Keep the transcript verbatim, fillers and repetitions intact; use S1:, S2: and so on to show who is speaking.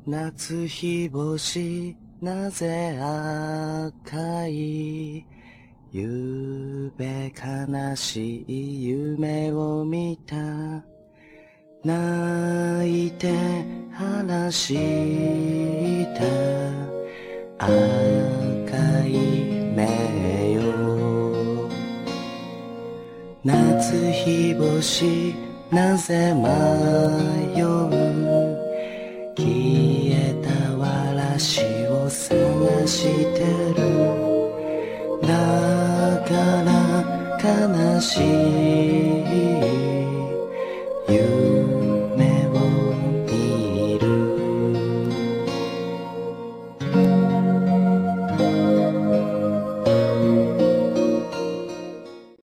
S1: 夏日星なぜ赤いゆうべ悲しい夢を見た泣いて話した赤い目よ夏日星なぜ迷う消えたわらしを探してるだから悲しい